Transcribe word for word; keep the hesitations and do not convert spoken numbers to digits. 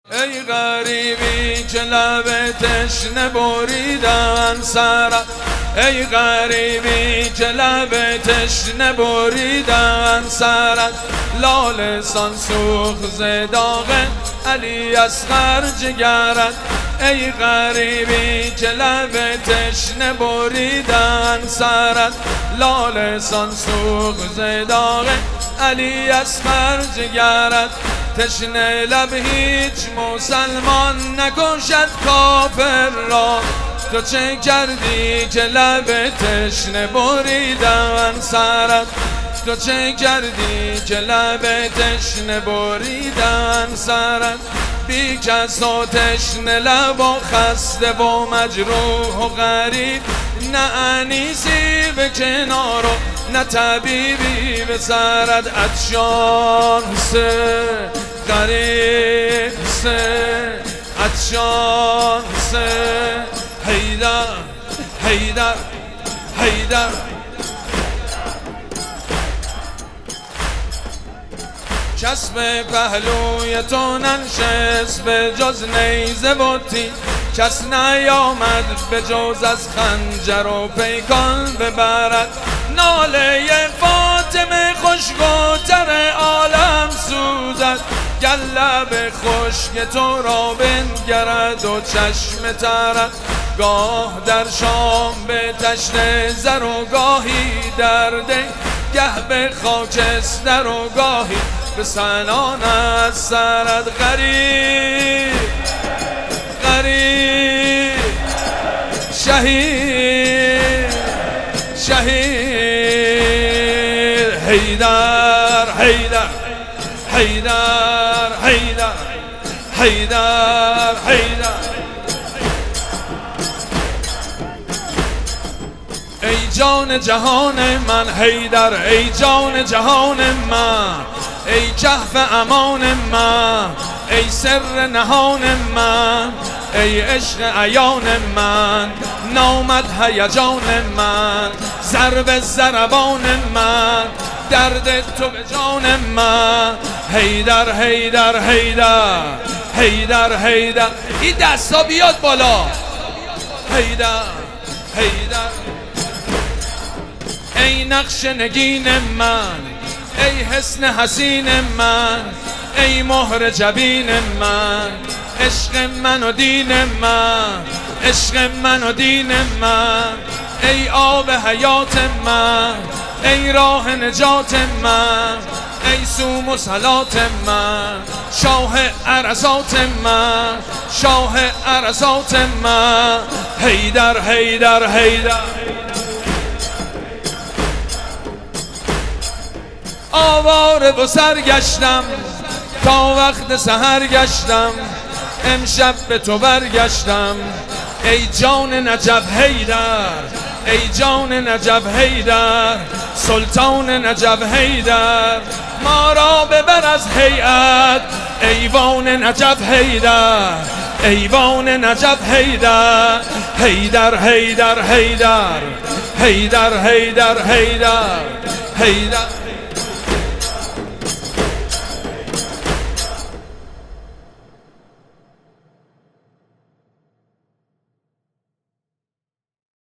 ای غریبی که لب تشنه بریدن سرت، ای غریبی که لب تشنه بریدن سرت، لاله سان سوخت ز داغ علی اصغر جگرت، ای غریبی که لب تشنه بریدن سرت، لاله سان سوخت ز داغ علی اصغر جگرت، تشنه لب هیچ مسلمان نکشد کافر را، تو چه کردی که لب تشنه بریدن سرت، تو چه کردی که لب تشنه بریدن سرت، بی کس و تشنه لب و خسته و مجروح و غریب، نه انیسی به کنار و نه طبیبی به سرت، عطشان سه غریب سه عطشان سه حیدر حیدر حیدر. کس به پهلوی تو ننشست به جز نیزه و تیر، کس نیامد به جز از خنجر و پیکان ببرد، ناله فاطمه خوشگوتر عالم سوزد، گر لب خشک تو را بنگرد و چشم ترت، گاه در شام به تشت زر و گاهی در دی، گه به خاکستر و گاهی به سنان از سرت، غریب غریب شهید شهید حیدر حیدر حیدر حیدر حیدر حیدر. ای جان جهان من حیدر، ای جان جهان من، ای کهف امان من، ای سر نهان من، ای عشق عیان من، نامد هیجان من، ضرب ضربان من، درد تو به جان من، حیدر حیدر حیدر حیدر حیدر. این دستا بیاد بالا، حیدر حیدر. ای نقش نگین من، ای حسن حسین من، ای مهر جبین من، عشق من و دین من، عشق من و دین من، ای آب حیات من، ای راه نجات من، ای سوم و صلات من، شاه عرصات من، شاه عرصات من، حیدر حیدر حیدر. آواره و سرگشتم تا وقت سحر گشتم، امشب به تو برگشتم، ای جان نجف حیدر، ای جان نجف حیدر، سلطان نجف حیدر، ما را ببر از هیئت، ایوان نجف حیدر، ایوان نجف حیدر، حیدر حیدر حیدر حیدر حیدر حیدر حیدر.